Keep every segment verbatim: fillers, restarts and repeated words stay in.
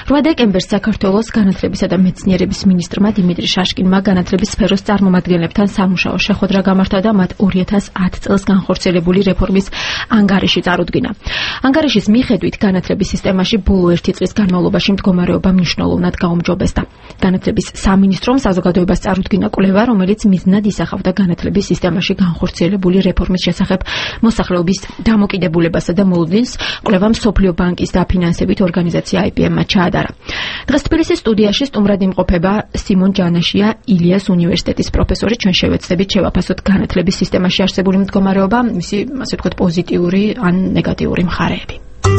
რვა დეკემბერს საქართველოს განათლებისა და მეცნიერების მინისტრმა დიმიტრი შაშკინმა განათლების სფეროს წარმომადგენლებთან სამუშაო შეხვედრა გამართა და მათ ორი ათას ათი წელს განხორციელებული რეფორმის ანგარიში წარუდგინა. ანგარიშის მიხედვით განათლების სისტემაში ბოლო ერთი წლის განმავლობაში მდგომარეობა მნიშვნელოვნად გაუმჯობესდა. განათლების სამინისტრომ საზოგადოებას წარუდგინა კვლევა, რომელიც მიზნად ისახავდა განათლების სისტემაში განხორციელებული რეფორმის შესახებ მოსახლეობის დამოკიდებულებასა და მოლოდინს. კვლევამ მსოფლიო ბანკის დაფინანსებით ორგანიზაცია აი პი ემ-მა ჩაადარა. დღეს თბილისის სტუდიაში სტუმრად იმყოფება სიმონ ჯანაშია, ილიას უნივერსიტეტის პროფესორი. ჩვენ შევეცდებით შევაფასოთ განათლების სისტემაში არსებული მდგომარეობა, მისი, ასე ვთქვათ, პოზიტიური ან ნეგატიური მხარეები.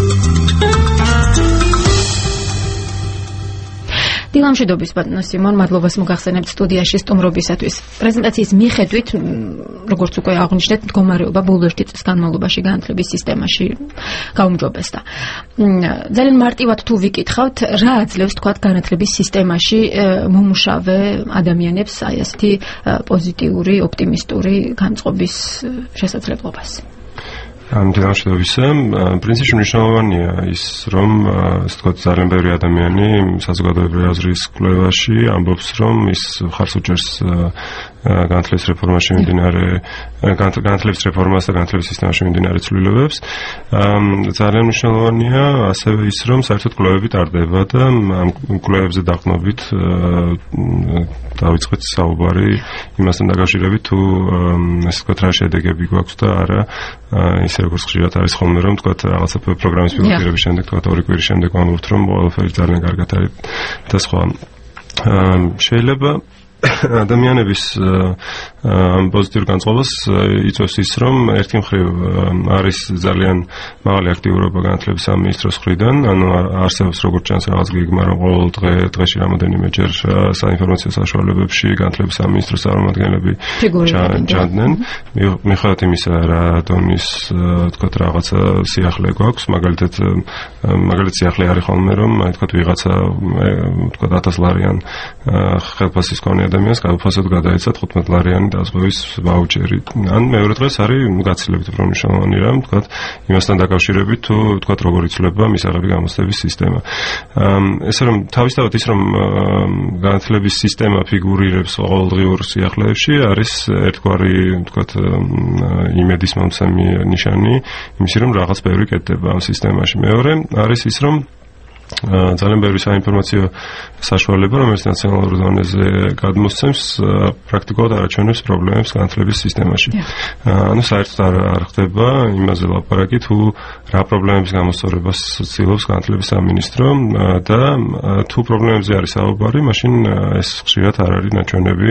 დილამშვიდობის ბატონო სიმონ, მადლობას მოგახსენებთ სტუდიაში სტუმრობისათვის. პრეზენტაციის მიხედვით, როგორც უკვე აღვნიშნეთ, მდგომარეობა ბოლო ერთი წლის განმავლობაში განათლების სისტემაში გაუმჯობესდა. ძალიან მარტივად თუ ვიკითხავთ, რა აძლევს თქვათ განათლების სისტემაში მომუშავე ადამიანებს აი ასეთი პოზიტიური, ოპტიმისტური განწყობის შესაძლებლობას? დილამშვიდობისა, პრინციპში მნიშვნელოვანია ის, რომ ასე ვთქვათ, ძალიან ბევრი ადამიანი საზოგადოებრივი აზრის კვლევაში ამბობს, რომ ის მხარს უჭერს განათლების რეფორმაში მიმდინარე განათლების რეფორმას და განათლების სისტემაში მიმდინარე ცვლილებებს. ძალიან მნიშვნელოვანია ასევე ის, რომ საერთოდ კვლევები ტარდება და ამ კვლევებზე დაყრდნობით დავიწყეთ საუბარი იმასთან დაკავშირებით, თუ ასე ვთქვათ, რა შედეგები გვაქვს და არა ისე როგორც ხშირად არის ხოლმე, რომ თქვათ რაღაცა პროგრამის პილოტირების შემდეგ, თქვათ ორი კვირის შემდეგ ვამბობთ, რომ ყველაფერი ძალიან კარგად არის და სხვა. შეიძლება ადამიანების პოზიტიურ განწყობას იწვევს ის, რომ ერთი მხრივ არის ძალიან მაღალი აქტიურობა განათლების სამინისტროს მხრიდან, ანუ არსებობს როგორც ჩანს რაღაც გეგმა, რომ ყოველ დღე დღეში რამოდენიმეჯერ საინფორმაციო საშუალებებში განათლების სამინისტროს წარმომადგენლები ჩანდნენ. მიუხედავად იმისა, რა დონის თქვათ რაღაცა სიახლე გვაქვს, მაგალითად მაგალითად სიახლე არის ხოლმე, რომ აი თქვათ ვიღაცა თქვათ ათას ლარიან ხელფასის კონე ადამიანს გაუფასოდ გადაეცა თხუთმეტ ლარიანი დაზღვევის ვაუჩერი. ან მეორე დღეს არის გაცილებით უფრო მნიშვნელოვანი რამ, თქვათ იმასთან დაკავშირებით, თუ თქვათ როგორ იცვლება მისაღები გამოცდების სისტემა. ესე რომ თავისთავად ის, რომ განათლების სისტემა ფიგურირებს ყოველდღიურ სიახლეებში, არის ერთგვარი თქვათ იმედის მომცემი ნიშანი იმისი, რომ რაღაც ბევრი კეთდება ამ სისტემაში. მეორე არის ის, რომ ძალიან ბევრი საინფორმაციო საშუალება, რომელიც ნაციონალურ დონეზე გადმოსცემს, პრაქტიკულად არაჩვენებს პრობლემებს განათლების სისტემაში. ანუ საერთოდ არ არ ხდება იმაზე ლაპარაკი, თუ რა პრობლემების გამოსწორებას ცდილობს განათლების სამინისტრო და თუ პრობლემებზე არის საუბარი, მაშინ ეს ხშირად არ არის ნაჩვენები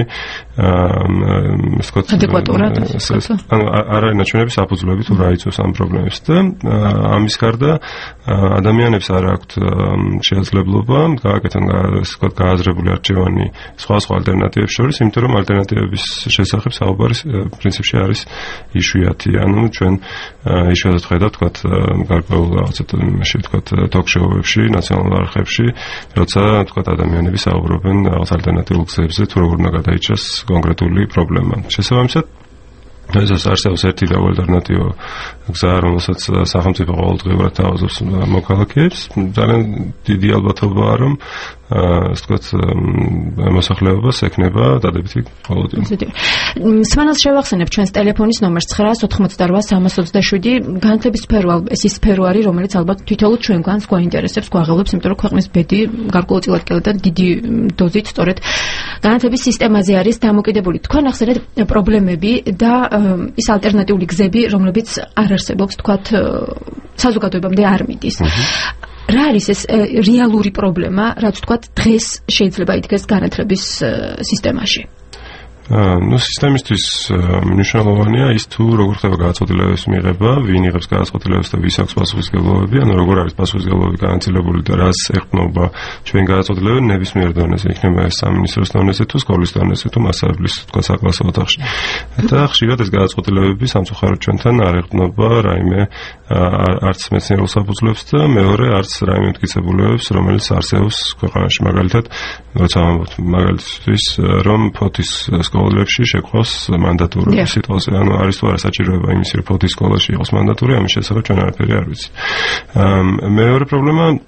ადეკვატურად. ანუ არ არის ნაჩვენები საფუძვლები თუ რა იწვევს ამ პრობლემებს და ამის გარდა ადამიანებს არ აქვთ შესაძლებლობა გააკეთონ ვთქვათ გააზრებული არჩევანი სხვა სხვა ალტერნატივებს შორის, იმიტომ რომ ალტერნატივების შესახებ საუბარი პრინციპში არის იშვიათი. ანუ ჩვენ იშვიათად ხედავთ ვთქვათ გარკვეულ რაღაცა ვთქვათ ტოქ-შოუებში, ნაციონალურ არხებში, როცა ვთქვათ ადამიანები საუბრობენ რაღაც ალტერნატიულ გზებზე, თუ როგორ უნდა გადაიჭრას კონკრეტული პრობლემა. შესაბამისად ეს არსებობს ერთი და ალტერნატივა გზა, რომელსაც სახელმწიფო ყოველდღიურად თავაზობს მოქალაქეებს. ძალიან დიდი ალბათობაა, რომ ასე ვთქვათ, მოსახლეობას ექნება დადებითი პოლიტიკა. სმენელს შევახსენებ ჩვენს ტელეფონის ნომერს ცხრა ოთხმოცდარვა სამას ოცდაშვიდი. განათლების სფერო ეს ის სფერო არის, რომელიც ალბათ თითოეულ ჩვენგანს გვაინტერესებს, გვაღელვებს, იმიტომ რომ ქვეყნის ბედი გარკვეულწილად და დიდი დოზით სწორედ განათლების სისტემაზე არის დამოკიდებული. თქვენ ახსენეთ პრობლემები და ის ალტერნატიული გზები, რომლებიც არ არსებობს, თქვათ, საზოგადოებამდე არ მიდის. რა არის ეს რეალური პრობლემა, რაც თქვათ დღეს შეიძლება იდგეს განათლების სისტემაში? ну სისტემისთვის მნიშვნელოვანია ის თუ როგორ ხდება გადაწყვეტილებების მიღება, ვინ იღებს გადაწყვეტილებებს და ვის აქვს პასუხისმგებლობები, ანუ როგორ არის პასუხისმგებლობები განაწილებული და რას ეყრდნობა ჩვენ გადაწყვეტილებები ნებისმიერ დონეზე, იქნება ეს სამინისტროს დონეზე თუ სკოლის დონეზე თუ მასწავლებლის თქვა საკლასო ოთახში. და ხშირად ეს გადაწყვეტილებები სამწუხაროდ ჩვენთან არ ეყრდნობა რაიმე არც მეცნიერულ საფუძვლებს და მეორე არც რაიმე მტკიცებულებებს, რომელიც არსებობს ქვეყანაში. მაგალითად, როცა ვამბობთ მაგალითის რომ ფოთის სკოლებში შეყავს მანდატურა სიტყვაზე, ანუ არის თუ არა საჭიროება იმის, რომ ფოთის სკოლაში იყოს მანდატური, ამის შესახებ ჩვენ არაფერი არ ვიცით. მეორე პრობლემა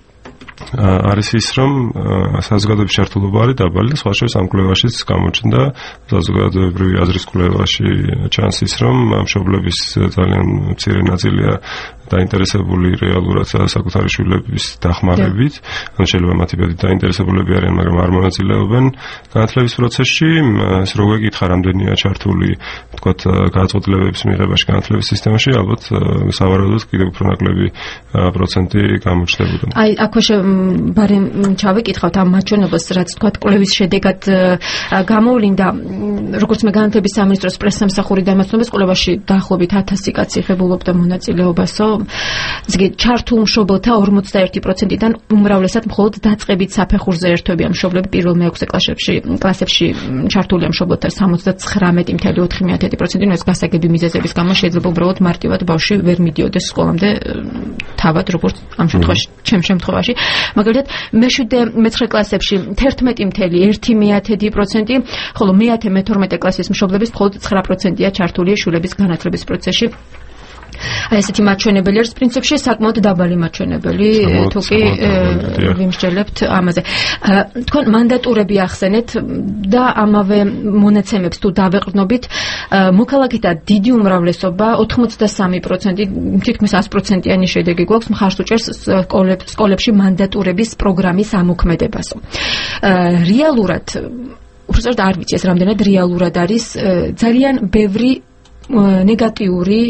არის ის, რომ საზოგადოების ჩართულობა არის დაბალი და სხვა შორის ამ კვლევაშიც გამოჩნდა საზოგადოებრივი აზრის კვლევაში ჩანს ის, რომ მშობლების ძალიან მცირე ნაწილია დაინტერესებული რეალურად საკუთარი შვილების დახმარებით, ან შეიძლება მათი ბედი დაინტერესებულები არიან, მაგრამ არ მონაწილეობენ განათლების პროცესში. ეს როგორ გითხარ, რამდენია ჩართული, ვთქვათ, გადაწყვეტილებების მიღებაში განათლების სისტემაში, ალბათ სავარაუდოდ კიდევ უფრო ნაკლები პროცენტი გამოჩნდებოდა. აი, აქვე ბარემ ჩავიკითხავთ ამ მაჩვენებელს, რაც თქვათ კვლევის შედეგად გამოვლინდა, როგორც მე განათლების სამინისტროს პრესსამსახურიდან მოცნობის კვლევაში დაახლოებით ათასი კაცი ღებულობდა მონაწილეობასო. ზეგი ჩართულ მშობელთა ორმოცდაერთი პროცენტიდან უმრავლესად მხოლოდ დაწყებით საფეხურზე ერთვებია მშობლები, პირველ მეექვსე კლასებში კლასებში ჩართულია მშობელთა სამოცდათხრამეტი კoma ოთხი პროცენტი, ეს გასაგები მიზეზების გამო შეიძლება უბრალოდ მარტივად ბავშვი ვერ მიდიოდეს სკოლამდე თავად, როგორც ამ შემთხვევაში, ჩემ შემთხვევაში. მაგალითად, მეშვიდე მეცხრე კლასებში თერთმეტი კoma ერთი პროცენტი, ხოლო მეათე მეთორმეტე კლასის მშობლების მხოლოდ ცხრა პროცენტია ჩართული შვილების განათლების პროცესში. აი ესეთი მაჩვენებელი არის პრინციპში საკმაოდ დაბალი მაჩვენებელი, თუ კი ვიმსჯელებთ ამაზე. თქვენ მანდატურები ახსენეთ და ამავე მონაცემებს თუ დავეყრდნობით, მოქალაქეთა დიდი უმრავლესობა ოთხმოცდასამი პროცენტი, თითქმის ას პროცენტიანი შედეგი გვაქვს, მხარს უჭერს სკოლებში მანდატურების პროგრამის ამოქმედებასო. რეალურად, უბრალოდ არ ვიცი ეს რამდენად რეალურად არის, ძალიან ბევრი ნეგატიური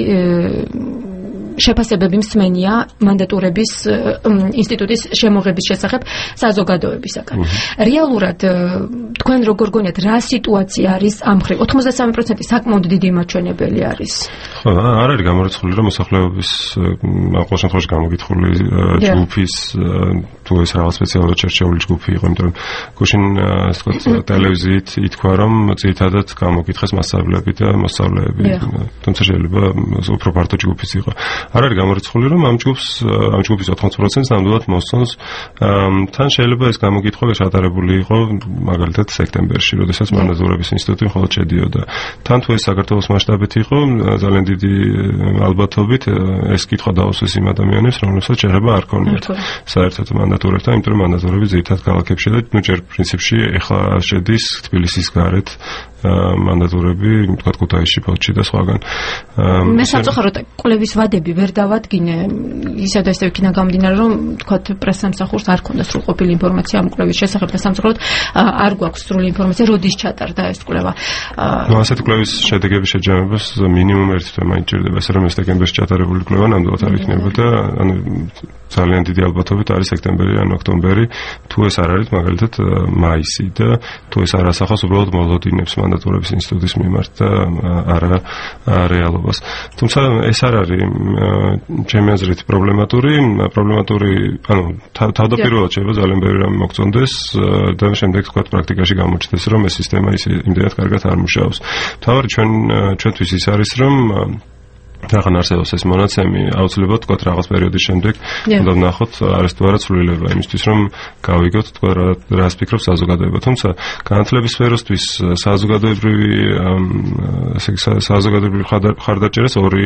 შეფასებები მსმენია მანდატურების ინსტიტუტის შემოღების შესახებ საზოგადოებისაგან. რეალურად თქვენ როგორ გონიათ, რა სიტუაცია არის ამ მხრივ? ოთხმოცდასამი პროცენტი საკმაოდ დიდი მაჩვენებელი არის. ხო, არ არის გამორიცხული, რომ მოსახლეობის ყოველ შემთხვევაში გამოგითხული ჯგუფის თუ ეს რაღაც სპეციალურად შერჩეული ჯგუფი იყო, იმიტომ რომ გუშინ ასე ვთქვათ ტელევიზიით ითქვა, რომ ძირითადად გამოგითხეს მასწავლებლები და მოსწავლეები, თუმცა შეიძლება უფრო ფართო ჯგუფიც იყო. არ არის გამორიცხული, რომ ამ ჯგუფს ამ ჯგუფის ოთხმოცდაათი პროცენტს ნამდვილად მოსწონს. თან შეიძლება ეს გამოგითხვა ჩატარებული იყო მაგალითად სექტემბერში, როდესაც მანდატურების ინსტიტუტი მხოლოდ შედიოდა. თან თუ ეს საქართველოს მასშტაბით იყო, ძალიან დიდი ალბათობით ეს კითხვა დაუსვეს იმ ადამიანებს, რომლებსაც შეიძლება არ ქონიათ საერთოდ მანდატურებთან, იმიტომ რომ მანდატურები ძირითადად ქალაქებში და ნუ ჯერ პრინციპში ეხლა შედის თბილისის გარეთ მანდატურები, თქვა ქუთაისში, ფოთში და სხვაგან. მე სამწუხაროდ კვლევის ვადები ვერ დავადგინე, ისე და ისე იქნა გამომდინარე, რომ თქვა პრესსამსახურს არ ქონდა სრულყოფილი ინფორმაცია ამ კვლევის შესახებ და სამწუხაროდ არ გვაქვს სრული ინფორმაცია, როდის ჩატარდა ეს კვლევა. ნუ ასეთი კვლევის შედეგების შეჯამებას მინიმუმ ერთი თვე მაინც ჭირდება, ესე რომ ეს სექტემბერში ჩატარებული კვლევა ნამდვილად არ იქნებოდა, ანუ ძალიან დიდი ალბათობით არის სექტემბერი ან ოქტომბერი, თუ ეს არ არის მაგალითად მაისი და თუ ეს არ ასახავს უბრალოდ მოლოდინებს მანდატურების ინსტიტუტის მიმართ და არა რეალობას. თუმცა ეს არ არის ჩემი აზრით პრობლემატური, პრობლემატური, ანუ თავდაპირველად შეიძლება ძალიან ბევრი რამე მოგწონდეს და შემდეგ თქვა პრაქტიკაში გამოჩნდეს, რომ ეს სისტემა ისე იმდენად კარგად არ მუშაობს. თავარი ჩვენ ჩვენთვის ის არის, რომ რადგან არსებობს ეს მონაცემი, აუცილებლად თქვა რაღაც პერიოდის შემდეგ უნდა ვნახოთ არის თუ არა ცვლილება იმისთვის, რომ გავიგოთ თქვა რას ფიქრობს საზოგადოება. თუმცა განათლების სფეროსთვის საზოგადოებრივი ესე საზოგადოებრივი ხარდაჭერას ორი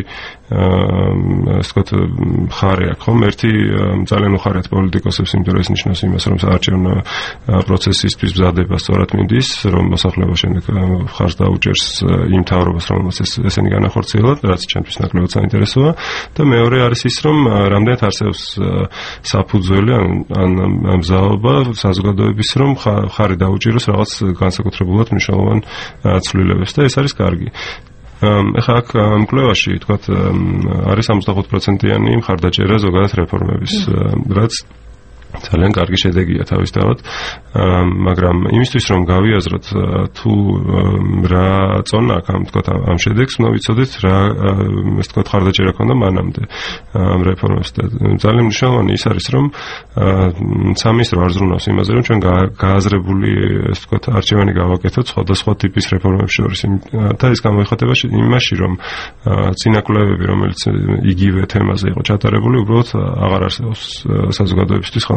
ასე ვთქვათ მხარე აქვს, ხომ? ერთი ძალიან უხარიათ პოლიტიკოსებს, იმიტომ რომ ეს ნიშნავს იმას, რომ საარჩევნო პროცესისთვის მზადება სწორად მინდის, რომ მოსახლეობა შემდეგ ხარს დაუჭერს იმ მთავრობას, რომელსაც ესენი განახორციელოთ, რაც ჩემთვის ნაკლებად საინტერესოა და მეორე არის ის, რომ რამდენად არსებობს საფუძველი ან მზაობა საზოგადოების, რომ ხარი დაუჭიროს რაღაც განსაკუთრებულად მნიშვნელოვან ცვლილებებს და ეს არის კარგი. ეხლა აქ ამ კვლევაში თქვათ არის სამოცდაოთხ პროცენტიანი მხარდაჭერა ზოგადად რეფორმების, რაც ძალიან კარგი შედეგია თავისთავად, მაგრამ იმისთვის რომ გავიაზროთ თუ რა წონა აქვს ამ თქვათ ამ შედეგს, ნუ ვიცოდეთ რა ეს თქვათ ხარდაჭერა ქონდა მანამდე ამ რეფორმებს და ძალიან მნიშვნელოვანი ის არის, რომ სამინისტრო არ ზრუნავს იმაზე, რომ ჩვენ გააზრებული ეს თქვათ არჩევანი გავაკეთოთ სხვადასხვა ტიპის რეფორმებს შორის და ეს გამოიხატება იმაში, რომ წინა კვლევები, რომელიც იგივე თემაზე იყო ჩატარებული, უბრალოდ აღარ არსებობს საზოგადოებისთვის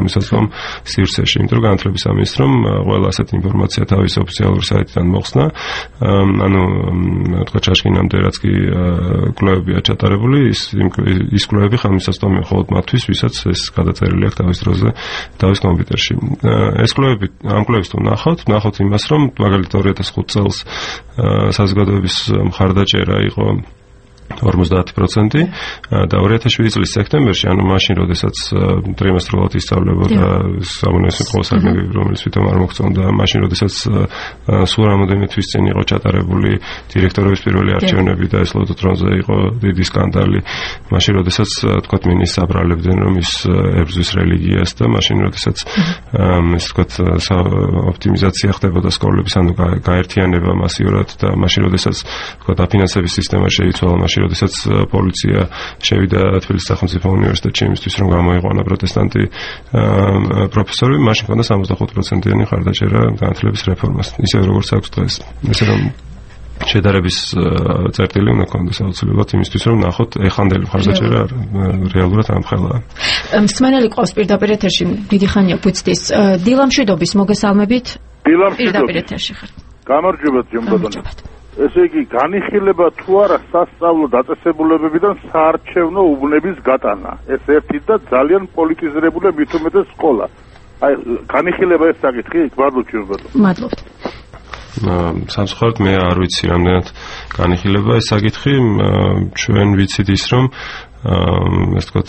ხელმისაწვდომ სივრცეში. იმიტომ რომ განათლების სამინისტრომ ყველა ასეთი ინფორმაცია თავის ოფიციალურ საიტიდან მოხსნა. ანუ თქვა ჩაშკინამდე რაც კი კვლევებია ჩატარებული, ის ის კვლევები ხელმისაწვდომია მხოლოდ მათთვის, ვისაც ეს გადაწერილი აქვს თავის დროზე თავის კომპიუტერში. ეს კვლევები ამ კვლევის თუ ნახავთ, ნახავთ იმას, რომ მაგალითად ორი ათას ხუთი წელს საზოგადოების მხარდაჭერა იყო ორმოცდაათი პროცენტი და ორი ათას შვიდი წლის სექტემბერში, ანუ მაშინ, როდესაც ტრიმესტრულად ისწავლებოდა სამუნიციპალო ყოლსარნები, რომელიც თვითონ არ მოგწონდა, მაშინ, როდესაც სულ რამოდენიმე თვის წინ იყო ჩატარებული დირექტორების პირველი არჩევნები და ეს ლოტოტრონზე იყო დიდი სკანდალი, მაშინ, როდესაც თქვათ მინისტრს აბრალებდნენ, რომ ის ებრძვის რელიგიას და მაშინ, როდესაც ეს თქვათ ოპტიმიზაცია ხდებოდა სკოლების, ანუ გაერთიანება მასიურად და მაშინ, როდესაც თქვათ დაფინანსების სისტემა შეიცვალა, მაშინ როდესაც პოლიცია შევიდა თბილისის სახელმწიფო უნივერსიტეტში იმისთვის, რომ გამოიყვანა პროტესტანტი პროფესორები, მაშინ ჰქონდა სამოცდახუთი პროცენტიანი მხარდაჭერა განათლების რეფორმას. ისე როგორც აქვს დღეს. ესე რომ შედარების წერტილი უნდა გქონდეს აუცილებლად იმისთვის, რომ ნახოთ ეხანდელი მხარდაჭერა რეალურად ამხელაა. მსმენელი ყავს პირდაპირ ეთერში, დიდი ხანია გვიცდის. დილამშვიდობის მოგესალმებით. პირდაპირ ეთერში ხართ. გამარჯობა ჯემბატონი. ესე იგი, განიხილება თუ არა სასწავლო დაწესებულებებიდან საარჩევნო უბნების გატანა. ეს ერთი და ძალიან პოლიტიზირებული მით უმეტეს სკოლა. აი, განიხილება ეს საკითხი, მადლობთ ჯემბატონი. მადლობთ. სამწუხაროდ მე არ ვიცი რამდენად განიხილება ეს საკითხი, ჩვენ ვიცით ის, რომ ეს თქვათ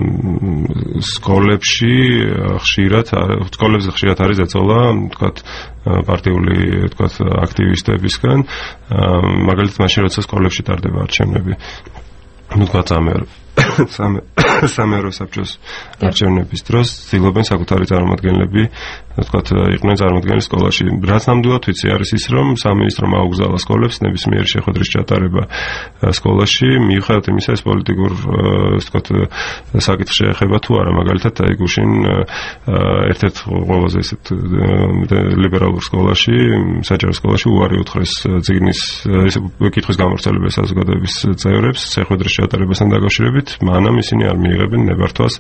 სკოლებში ხშირად სკოლებზე ხშირად არის ეწოლა თქვათ პარტიული თქვათ აქტივისტებისგან, მაგალითად მაშინ როცა სკოლებში ტარდება არჩევნები, ну თქვათ სამე სამერო საბჭოს არჩევნების დროს ცდილობენ საკუთარი წარმომადგენლები თქვათ იყვნენ წარმოდგენილი სკოლაში. რაც ნამდვილად ვიცი არის ის, რომ სამინისტრომ აუგზავნა სკოლებს ნებისმიერი შეხვედრის ჩატარება სკოლაში, მიუხედავად იმისა, ეს პოლიტიკურ თქვათ საკითხს შეეხება თუ არა. მაგალითად, აი გუშინ ერთ-ერთ ყველაზე ისეთ ლიბერალურ სკოლაში, საჯარო სკოლაში უარი უთხრეს წიგნის კითხვის გამავრცელებელი საზოგადოების წევრებს შეხვედრის ჩატარებასთან დაკავშირებით, მანამ ისინი არ მიიღებენ ნებართვას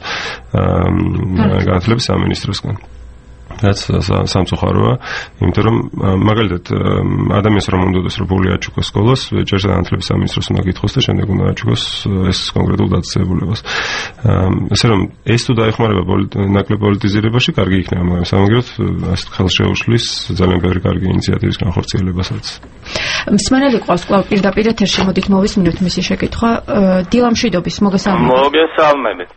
განათლების სამინისტროსგან. რაც სამწუხაროა, იმიტომ რომ მაგალითად ადამიანს რომ უნდადეს რომ ბული აჩუქოს სკოლას, ჯერ განათლების სამინისტროს უნდა გითხოს და შემდეგ უნდა აჩუქოს ეს კონკრეტულ დაწესებულებას. ესე რომ ეს თუ დაეხმარება ნაკლებ პოლიტიზირებაში, კარგი იქნება, მაგრამ სამაგეროდ ასე ხელშეუშლის ძალიან ბევრი კარგი ინიციატივის განხორციელებასაც. მსმენელი ყავს კვლავ პირდაპირ ეთერში, მოდით მოვისმინოთ მისი შეკითხვა. დილამშვიდობის მოგესალმებით. მოგესალმებით.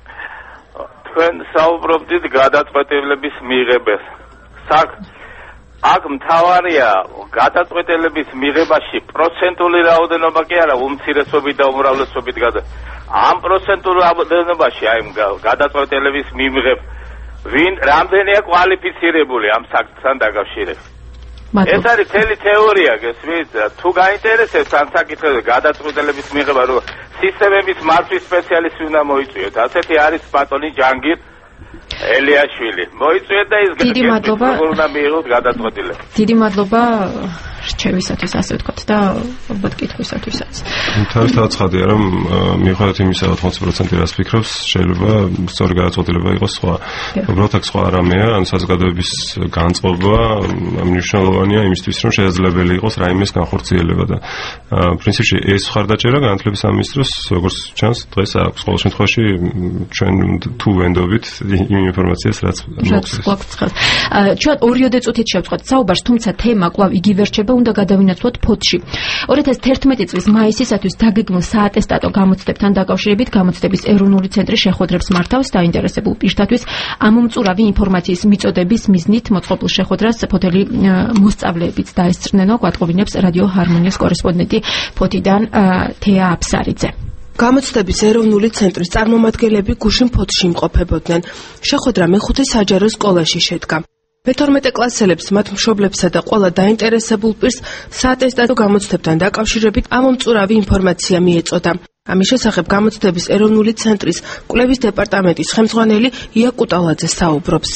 თქვენ საუბრობდით გადაწყვეტილების მიღებას. საკ აქ მთავარია გადაწყვეტილების მიღებაში პროცენტული რაოდენობა კი არა, უმცირესობით და უმრავლესობით გადა. ამ პროცენტულ რაოდენობაში აი გადაწყვეტილების მიმღებ ვინ რამდენია კვალიფიცირებული ამ საკითხთან დაკავშირებით. ეს არის თელი თეორია, გესმით? თუ გაინტერესებს ამ საკითხზე გადაწყვეტილების მიღება, რომ სისტემების მართვის სპეციალისტი უნდა მოიწვიოთ. ასეთი არის ბატონი ჯანგირ ელიაშვილი. მოიწვიეთ და ის უნდა მიიღოთ გადაწყვეტილება. დიდი მადლობა რჩევისათვის, ასე ვთქვათ და ალბათ კითხვისათვისაც. თავისთავად ცხადია, რომ მიუხედავად იმისა, რომ ოთხმოცი პროცენტი რას ფიქრობს, შეიძლება სწორი გადაწყვეტილება იყოს სხვა. უბრალოდ აქ სხვა რამეა, ან საზოგადოების განწყობა მნიშვნელოვანია იმისთვის, რომ შესაძლებელი იყოს რაიმეს განხორციელება და პრინციპში ეს მხარდაჭერა განათლების სამინისტროს, როგორც ჩანს, დღეს აქვს. ყოველ შემთხვევაში ჩვენ თუ ვენდობით იმ ინფორმაციას, რაც მოგვწევს. ჩვენ ორიოდე წუთით შევწყვეტ საუბარს, თუმცა თემა კვლავ იგივე რჩება, უნდა გადავინაცვლოთ ფოთში. ორი ათას თერთმეტი წლის მაისისათვის დაგეგმილ საატესტატო გამოცდებთან დაკავშირებით გამოცდების ეროვნული ცენტრი შეხვედრებს მართავს დაინტერესებულ პირთათვის ამომწურავი ინფორმაციის მიწოდების მიზნით მოწყობილ შეხვედრას ფოთელი მოსწავლეებიც დაესწრნენო, გვატყობინებს რადიო ჰარმონიას კორესპონდენტი ფოთიდან თეა აფსარიძე. გამოცდების ეროვნული ცენტრის წარმომადგენლები გუშინ ფოთში იმყოფებოდნენ. შეხვედრა მეხუთე საჯარო სკოლაში შედგა. მეთორმეტე კლასელებს, მათ მშობლებსა და ყველა დაინტერესებულ პირს საატესტატო გამოცდებთან დაკავშირებით ამომწურავი ინფორმაცია მიეწოდა. ამის შესახებ გამოცდების ეროვნული ცენტრის კვლევის დეპარტამენტის ხელმძღვანელი ია კუტალაძე საუბრობს.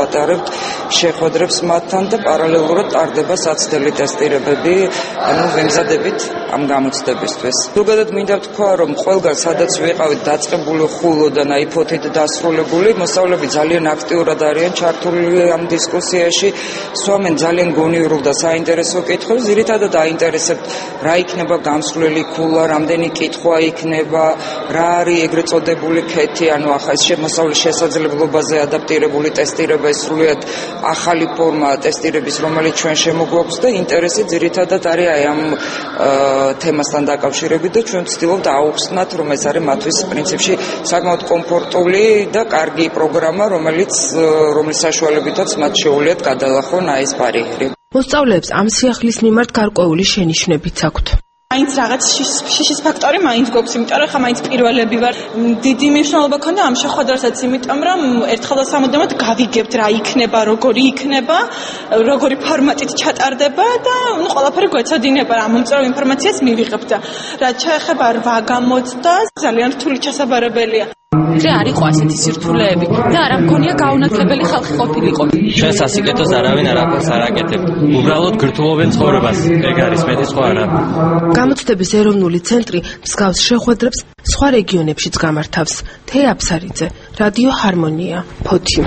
ვატარებთ შეხვედრებს მათთან და პარალელურად ტარდება საცდელი ტესტირებები, ანუ ვემზადებით ამ გამოცდებისთვის. ზოგადად მინდა ვთქვა, რომ ყველგან სადაც ვიყავით დაწყებული ხულოდან აი ფოთით დასრულებული, მოსწავლეები ძალიან აქტიურად არიან ჩართული ამ დისკუსიაში, სვამენ ძალიან გონიურულ და საინტერესო კითხვებს, ძირითადად აინტერესებთ რა იქნება გამსვლელი ხულა, რამდენი კითხვა იქნება, რა არის ეგრეთ წოდებული ქეთი, ანუ ახლა ეს მოსწავლის შესაძლებლობაზე ადაპტირებული ტესტირება, ეს სრულიად ახალი ფორმა ტესტირების, რომელიც ჩვენ შემოგვაქვს და ინტერესი ძირითადად არის აი ამ თემასთან დაკავშირებით და ჩვენ ვცდილობთ აუხსნათ, რომ ეს არის მათთვის პრინციპში საკმაოდ კომფორტული და კარგი პროგრამა, რომელიც რომლის საშუალებითაც მათ შეუძლიათ გადალახონ აი ეს ბარიერი. მოსწავლეებს ამ სიახლის მიმართ გარკვეული შენიშვნებიც აქვთ. მაინც რაღაც შიშის ფაქტორი მაინც გვაქვს, იმიტომ რომ ხა მაინც პირველები ვარ. დიდი მნიშვნელობა ქონდა ამ შეხვედრასაც, იმიტომ რომ ერთხელ და სამუდამოდ გავიგებთ რა იქნება, როგორი იქნება, როგორი ფორმატით ჩატარდება და ნუ ყველაფერი გვეცოდინება, ამ მომწვევ ინფორმაციას მივიღებთ და რაც შეეხება რვა გამოცდა, ძალიან რთული ჩასაბარებელია. რა არის ყო ასეთი სირთულეები და არა მქონია გაუნათლებელი ხალხი ყოფილიყო. ჩვენ სასიკეთოს არავინ არ აკეთებს, არ აკეთებს. უბრალოდ გრთულობენ ცხოვრებას. ეგ არის მეტი სხვა არა. გამოცდების ეროვნული ცენტრი მსგავს შეხვედრებს სხვა რეგიონებშიც გამართავს. თეა აფსარიძე, რადიო ჰარმონია, ფოთი.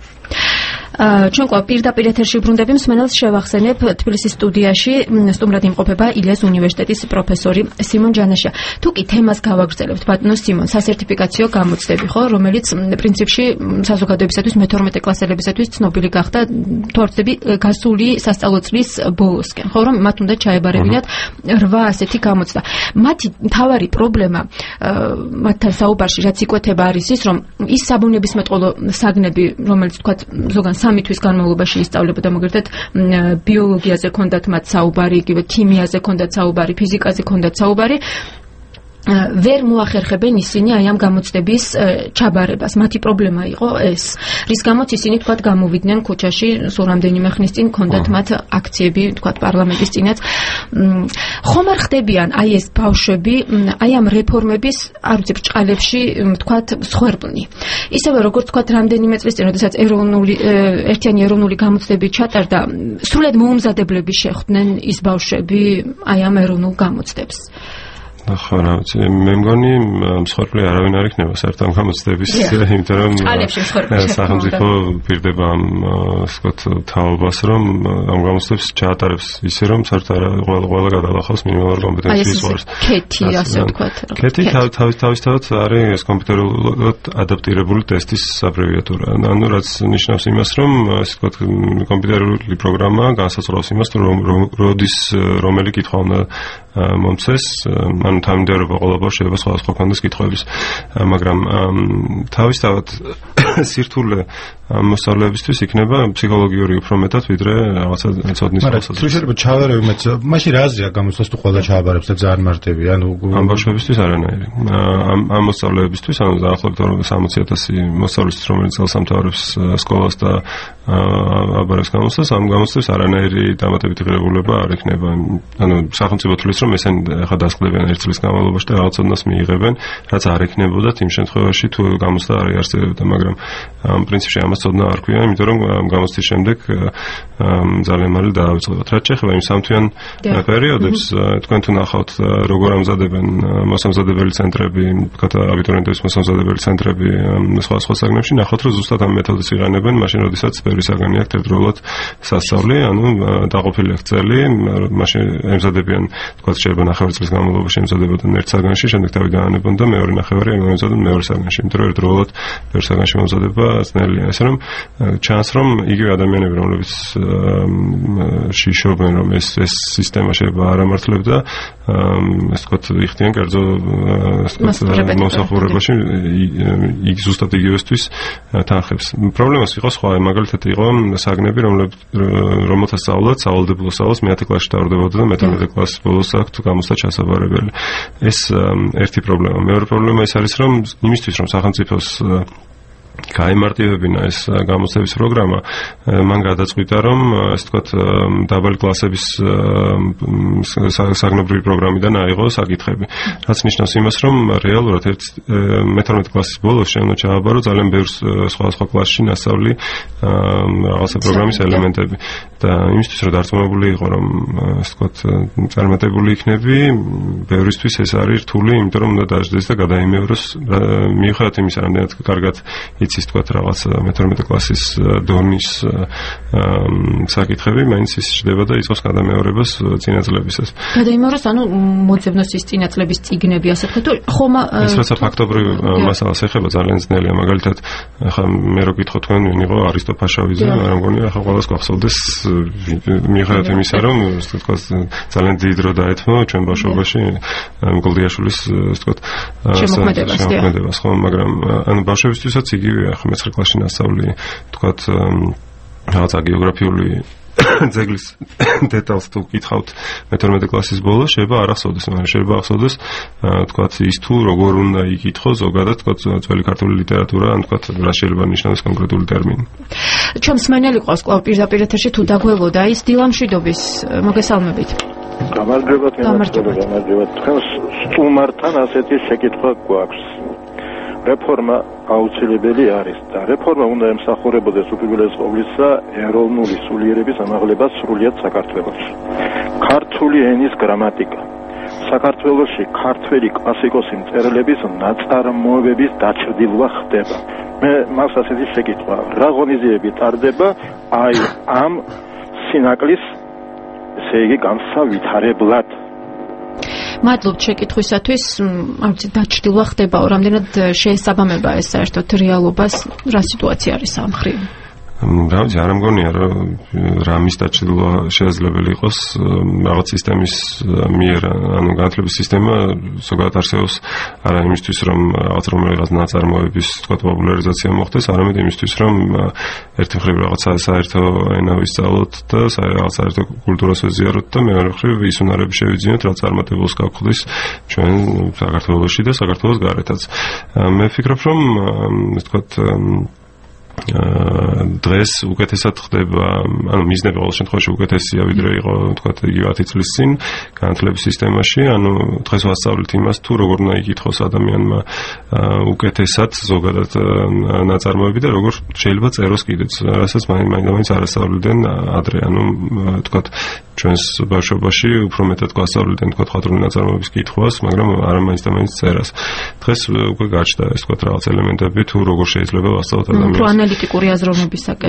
ჩვენ ყო პირდაპირ ეთერში ბრუნდები, მსმენელს შევახსენებ, თბილისის სტუდიაში სტუმრად იმყოფება ილიას უნივერსიტეტის პროფესორი სიმონ ჯანაშია. თუ კი თემას გავაგრძელებთ, ბატონო სიმონ, სასერტიფიკაციო გამოცდები, ხო, რომელიც პრინციპში საზოგადოებისათვის მეთორმეტე კლასელებისათვის ცნობილი გახდა, თუ არ ვცდები, გასული სასწავლო წლის ბოლოსკენ, ხო, რომ მათ უნდა ჩაებარებინათ რვა ასეთი გამოცდა. მათი მთავარი პრობლემა მათთან საუბარში, რაც იკვეთება, არის ის, რომ ის საბუნებისმეტყველო საგნები, რომელიც თქვა ზოგან სამი თვის განმავლობაში ისწავლებოდა, მოგერთეთ, ბიოლოგიაზე ქონდათ მათ საუბარი, იგივე ქიმიაზე ქონდათ საუბარი, ფიზიკაზე ქონდათ საუბარი. ვერ მოახერხებენ ისინი აი ამ გამოცდების ჩაბარებას. მათი პრობლემა იყო ეს, რის გამოც ისინი თქვათ გამოვიდნენ ქუჩაში, სულ რამდენიმე ხნის წინ ქონდათ მათ აქციები, თქვათ პარლამენტის წინაც. ხომ არ ხდებიან აი ეს ბავშვები, აი ამ რეფორმების, არ ვიცი, ბრჭყალებში, თქვათ, სხერბლნი. ისევე როგორც თქვათ რამდენიმე წლის წინ, როდესაც ეროვნული ერთიანი ეროვნული გამოცდები ჩატარდა, სრულად მოუმზადებლები შეხვდნენ ის ბავშვები აი ამ ეროვნულ გამოცდებს. ხო, რა ვიცი, მე მგონი მსხვერპლი არავინ არ იქნება საერთოდ ამ გამოცდების, იმიტომ რომ სახელმწიფო პირდება ამ ვთქვათ თაობას, რომ ამ გამოცდებს ჩაატარებს ისე, რომ საერთოდ ყველა გადალახავს მინიმალური კომპეტენციის ვარს. ქეთი, ასე ვთქვათ. ქეთი თავისთავად არის კომპიუტერულად ადაპტირებული ტესტის აბრევიატურა. ანუ რაც ნიშნავს იმას, რომ ასე ვთქვათ კომპიუტერული პროგრამა განსაზღვრავს იმას, რომ როდის რომელი კითხვა უნდა მომცეს, ანუ თანმიმდევრობა ყველა ბავშვს შეიძლება სხვადასხვა ქონდეს კითხვების, მაგრამ თავისთავად სირთულე მოსწავლეებისთვის იქნება ფსიქოლოგიური უფრო მეტად, ვიდრე რაღაცა ცოდნის მოსწავლეებს. მაგრამ შეიძლება ჩავარევი მეც, მაშინ რა აზრია გამოსვლას თუ ყველა ჩააბარებს და ძალიან მარტივი, ანუ ამ ბავშვებისთვის არანაირი. ამ ამ მოსწავლეებისთვის, ანუ დაახლოებით სამოცი ათასი მოსწავლისთვის, რომელიც წელსამთავრებს სკოლას და აბარებს გამოსვლას, ამ გამოცდებს არანაირი დამატებითი ღირებულება არ იქნება. ანუ სახელმწიფო თulis რომ ესენი ახლა დასყდებიან ერთ წლის განმავლობაში და რაღაც ოდნას მიიღებენ, რაც არ ექნებოდათ იმ შემთხვევაში თუ გამოცდა არ იარსებებდა, მაგრამ ამ პრინციპში ამას ცოდნა არ ქვია, იმიტომ რომ გამოცდის შემდეგ ძალიან მალე დაავიწყდებათ. რაც შეეხება იმ სამთვიან პერიოდებს, თქვენ თუ ნახავთ როგორ ამზადებენ მოსამზადებელი ცენტრები, ვთქვათ, აბიტურიენტების მოსამზადებელი ცენტრები სხვა სხვა საგნებში, ნახავთ რომ ზუსტად ამ მეთოდს იღანებენ, მაშინ როდესაც ბევრი საგანი აქვს ერთდროულად სასწავლი, ანუ დაყოფილი აქვს წელი, მაშინ ემზადებიან, ვთქვათ, შეიძლება ნახევარი წლის განმავლობაში ემზადებოდნენ ერთ საგანში, შემდეგ თავი გაანებონ და მეორე ნახევარი ემზადებოდნენ მეორე საგანში, იმიტომ რომ ერთდროულად ბევრ საგანში მომზადება ძნელია. ასე რომ ჩანს რომ იგივე ადამიანები, რომლებიც შიშობენ, რომ ეს ეს სისტემა შეიძლება არ ამართლებდა, ასე ვთქვათ, იხდიან კერძო მომსახურებაში, იქ ზუსტად იგივესთვის თანხებს. პრობლემას იყო სხვა, მაგალითად იყო საგნები, რომელთა სწავლაც, სავალდებულო სწავლაც მეათე კლასში ტარდებოდა და მეთორმეტე კლასის ბოლოს აქვს გამოსვლა ჩასაბარებელი. ეს ერთი პრობლემა. მეორე პრობლემა ის არის, რომ იმისთვის, რომ სახელმწიფოს გაემარტივებინა ეს გამოცდების პროგრამა, მან გადაწყვიტა, რომ ასე ვთქვათ, დაბალი კლასების საგნობრივი პროგრამიდან აიღო საკითხები. რაც ნიშნავს იმას, რომ რეალურად მეთორმეტე კლასის ბოლოს შემო ჩააბარო ძალიან ბევრ სხვადასხვა კლასში ნასწავლი რაღაცა პროგრამის ელემენტები და იმისთვის რომ დარწმუნებული იყო, რომ ასე ვთქვათ, წარმატებული იქნები, ბევრისთვის ეს არის რთული, იმიტომ რომ უნდა დაждდეს და გადაიმეოროს მიუხედავად იმისა, რამდენად კარგად იცის თქვათ რაღაც მეთორმეტე კლასის დონის საკითხები, მაინც ის ჩდება და იწოს გადამეორებას წინაწლებისას. გადაიმეოროს, ანუ მოძებნოს ის წინაწლების წიგნები, ასე ვთქვათ, ხომ ეს რაცა ფაქტობრივ მასალას ეხება ძალიან ძნელია, მაგალითად, ახლა მე რო გითხო თქვენ ვინ იყო არისტო ფაშავიძე, მაგრამ მგონია ახლა ყველას გვახსოვდეს მიუხედავად იმისა, რომ ასე ვთქვათ, ძალიან დიდ დრო დაეთმო ჩვენ ბავშვობაში გოლდიაშვილის ასე ვთქვათ შემოქმედებას, ხო, მაგრამ ანუ ბავშვებისთვისაც იგივეა, ხო, მეცხრე კლასში ნასწავლი, ვთქვათ, რაღაცა გეოგრაფიული ძეგლის დეტალს თუ გითხავთ მეთორმეტე კლასის ბოლოს, შეიძლება არ ახსოვდეს, მაგრამ შეიძლება ახსოვდეს, ვთქვათ, ის თუ როგორ უნდა იკითხო ზოგადად, ვთქვათ, ძველი ქართული ლიტერატურა, ან ვთქვათ, რა შეიძლება ნიშნავს კონკრეტული ტერმინი. ჩვენ მსმენელი ყავს კვლავ პირდაპირ ეთერში თუ დაგველოდა ის დილამშვიდობის მოგესალმებით. გამარჯვებათ, გამარჯვებათ. თქვენ სტუმართან ასეთი შეკითხვა გვაქვს. რეფორმა აუცილებელი არის და რეფორმა უნდა ემსახურებოდეს უპირველეს ყოვლისა ეროვნული სულიერების ამაღლებას სრულიად საქართველოში. ქართული ენის გრამატიკა. საქართველოში ქართველი კლასიკოსი მწერლების ნაწარმოებების დაჩრდილვა ხდება. მე მას ასეთი შეკითხვა, რა ღონისძიებები ტარდება აი ამ სინაკლის, ესე იგი, განსავითარებლად? მადლობთ შეკითხვისათვის. არ ვიცი, დაჩრდილვა ხდებაო, რამდენად შეესაბამება ეს საერთოდ რეალობას, რა სიტუაცია არის ამ მხრივ? რა ვიცი, არ მგონია, რომ რამის დაჩრდილვა შესაძლებელი იყოს რაღაც სისტემის მიერ, ანუ განათლების სისტემა ზოგადად არსებობს არა იმისთვის, რომ რაღაც რომელიღაც ნაწარმოების თქვა პოპულარიზაცია მოხდეს, არამედ იმისთვის, რომ ერთი მხრივ რაღაცა საერთო ენა ვისწავლოთ და რაღაც საერთო კულტურას ვეზიაროთ და მეორე მხრივ ის უნარები შევიძინოთ, რაც წარმატებულს გაგვხდის ჩვენ საქართველოში და საქართველოს გარეთაც. მე ვფიქრობ, რომ ვთქვათ, დღეს უკეთესად ხდება, ანუ მიზნები ყოველ შემთხვევაში უკეთესია ვიდრე იყო, ვთქვათ, იგივე ათი წლის წინ განათლების სისტემაში, ანუ დღეს ვასწავლით იმას, თუ როგორ უნდა იკითხოს ადამიანმა უკეთესად ზოგადად ნაწარმოები და როგორ შეიძლება წეროს კიდეც, რასაც მაინც არ ასწავლდნენ ადრე, ანუ ვთქვათ, ჩვენს ბავშვობაში უფრო მეტად გვასწავლდნენ, ვთქვათ, ხატრული ნაწარმოების კითხვას, მაგრამ არა მაინც და მაინც წერას. დღეს უკვე გაჩნდა ეს, ვთქვათ, რაღაც ელემენტები, თუ როგორ შეიძლება ვასწავლოთ ადამიანს ანალიტიკური აზროვნებისაკენ.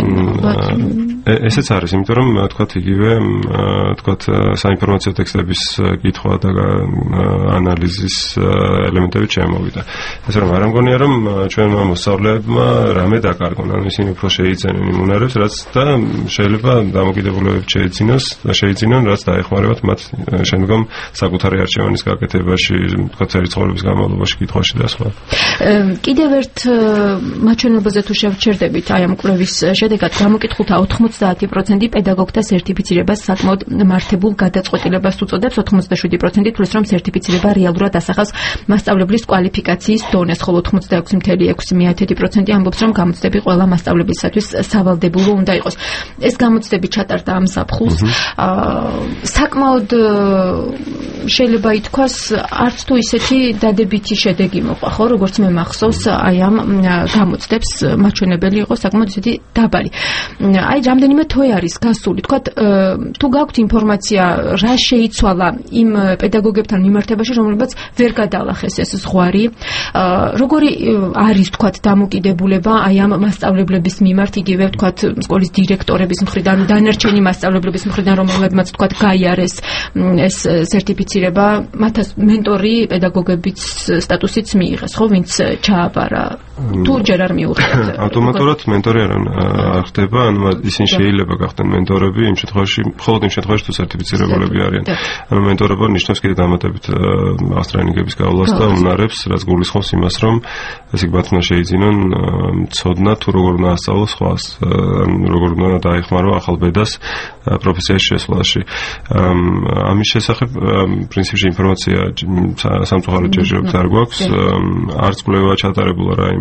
ესეც არის, იმიტომ რომ თქვათ იგივე, თქვათ, საინფორმაციო ტექსტების კითხვა და ანალიზის ელემენტები შემოვიდა. ესე რომ არ მგონია, რომ ჩვენმა მოსწავლეებმა რამე დაკარგონ, ანუ ისინი უფრო შეიძენენ იმ უნარებს, რაც და შეიძლება დამოკიდებულებები შეეძინოს და შეიძინონ, რაც დაეხმარებათ მათ შემდგომ საკუთარი არჩევანის გაკეთებაში, თქვათ, ცხოვრების განმავლობაში, კითხვაში და სხვა. კიდევ ერთ მაჩვენებაზე თუ შევჩერდებით აი ამ კვლევის შედეგად, გამოკითხულთა ოთხმოცდაათი პროცენტი პედაგოგთა სერტიფიცირებას საკმაოდ მართებულ გადაწყვეტილებას უწოდებს, ოცდაშვიდი პროცენტი თვლის, რომ სერტიფიცირება რეალურად ასახავს მასწავლებლის კვალიფიკაციის დონეს, ხოლო ოცდაექვსი целых ექვსი დесятых პროცენტი ამბობს, რომ გამოცდები ყველა მასწავლებლისათვის სავალდებულო უნდა იყოს. ეს გამოცდები ჩატარდა ამ ზაფხულს. საკმაოდ შეიძლება ითქვას, არც თუ ისეთი დადებითი შედეგი მოყვა, ხო, როგორც მე მახსოვს, აი ამ გამოცდებს მაჩვენებელი იყო საკმაოდ ისეთი დაბალი. აი რამდენიმე თვე არის გასული, თქვათ, თუ გაქვთ ინფორმაცია, რა შეიცვალა იმ პედაგოგებთან მიმართებაში, რომლებიც ვერ გადაალახეს ეს ზღვარი, როგორი არის, თქვათ, დამოკიდებულება აი ამ მასწავლებლების მიმართ, იგივე, თქვათ, სკოლის დირექტორების მხრიდან, დანარჩენი მასწავლებლების მხრიდან, რომლებმაც, თქვათ, გაიარეს ეს სერტიფიცირება, მათაც მენტორი პედაგოგების სტატუსიც მიიღეს, ხო, ვინც ჩააბარა, თუ ჯერ არ მიუღიათ. ავტომატურად მენტორი არ ხდება, ანუ ისინი შეიძლება გახდნენ მენტორები იმ შემთხვევაში, მხოლოდ იმ შემთხვევაში, თუ სერტიფიცირებულები არიან. ანუ მენტორობა ნიშნავს კიდე დამატებით რაღაც ტრენინგების გავლას და უნარებს, რაც გულისხმობს იმას, რომ ესე იგი მათ უნდა შეიძინონ ცოდნა თუ როგორ უნდა ასწავლოს სხვას, როგორ უნდა დაეხმარო ახალ ბედას პროფესიაში შესვლაში. ამის შესახებ პრინციპში ინფორმაცია სამწუხაროდ ჯერჯერობით არ გვაქვს, არც კვლევა ჩატარებულა რა იმ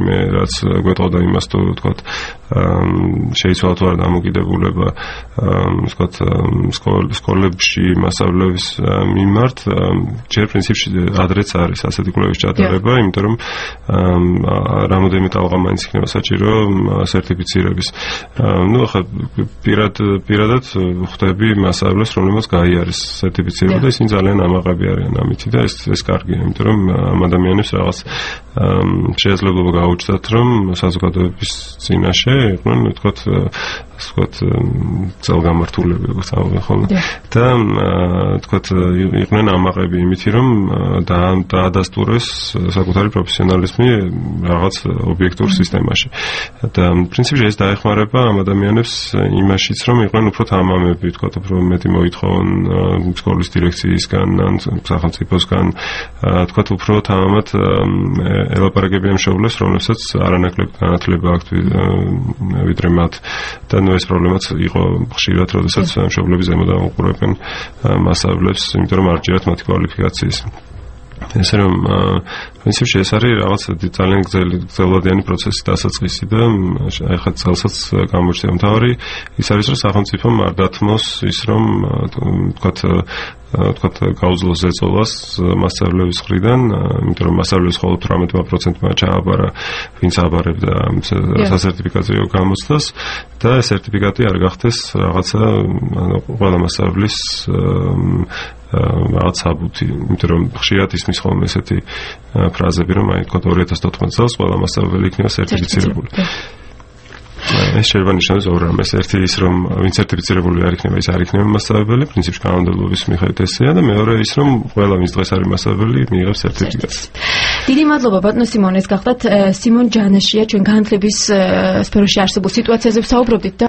რაიმე რაც გვეტყოდა იმას თუ ვთქვათ შეიცვალა თუ არა დამოკიდებულება ვთქვათ სკოლებში მასწავლებლის მიმართ ჯერ პრინციპში ადრეც არის ასეთი კვლევის ჩატარება, იმიტომ რომ რამოდენიმე ტალღა მაინც იქნება საჭირო სერტიფიცირების. ნუ ახლა პირად პირადად ხვდები მასწავლებლებს, რომლებსაც გაიარეს სერტიფიცირება და ისინი ძალიან ამაყები არიან ამითი და ეს ეს კარგია, იმიტომ რომ ამ ადამიანებს რაღაც შესაძლებლობა გაუჩნდათ, რომ საზოგადოების წინაშე იყვნენ, ვთქვათ, ვთქვათ, ძალგამართულები, როგორც ამბობენ ხოლმე. და ვთქვათ, იყვნენ ამაყები იმითი, რომ დაადასტურეს საკუთარი პროფესიონალიზმი რაღაც ობიექტურ სისტემაში. და პრინციპში ეს დაეხმარება ამ ადამიანებს იმაშიც, რომ იყვნენ უფრო თამამები, ვთქვათ, უფრო მეტი მოითხოვონ სკოლის დირექციისგან, ან სახელმწიფოსგან, ვთქვათ, უფრო თამამად ელაპარაკებიან მშობლებს, რომლებსაც არანაკლებ განათლება აქვთ ვიდრე მათ. და ნუ ეს პრობლემაც იყო ხშირად, როდესაც მშობლები ზემოდან უყურებენ მასწავლებლებს, იმიტომ რომ არ ჯერათ მათი კვალიფიკაციის. ესე რომ პრინციპში ეს არის რაღაც ძალიან გრძელვადიანი პროცესი დასაწყისი და ახლა წელსაც გამოჩნდა მთავარი ის არის რომ სახელმწიფომ არ დათმოს ის რომ ვთქვათ ვთქვათ გაუძლოს ზეწოლას მასწავლებლების მხრიდან, იმიტომ რომ მასწავლებლებს მხოლოდ თხამეტ პროცენტმა ჩააბარა ვინც აბარებდა სასერტიფიკაციო გამოცდას და ეს სერტიფიკატი არ გახდეს რაღაცა ყველა მასწავლებლის რაღაც საბუთი, იმიტომ რომ ხშირად ისმის ხოლმე ესეთი ფრაზები, რომ აი თქო ორი ათას თოთხმეტ წელს ყველა მასწავლებელი იქნება სერტიფიცირებული. ეს შეიძლება ნიშნავს ორ რამეს. ერთი ის რომ ვინც სერტიფიცირებული არ იქნება, ის არ იქნება მასწავლებელი, პრინციპში კანონმდებლობის მიხედვით ესეა და მეორე ის რომ ყველა ვინც დღეს არის მასწავლებელი, მიიღებს სერტიფიკატს. დიდი მადლობა ბატონო სიმონ, ეს გახდათ სიმონ ჯანაშია, ჩვენ განათლების სფეროში არსებულ სიტუაციაზე ვსაუბრობდით და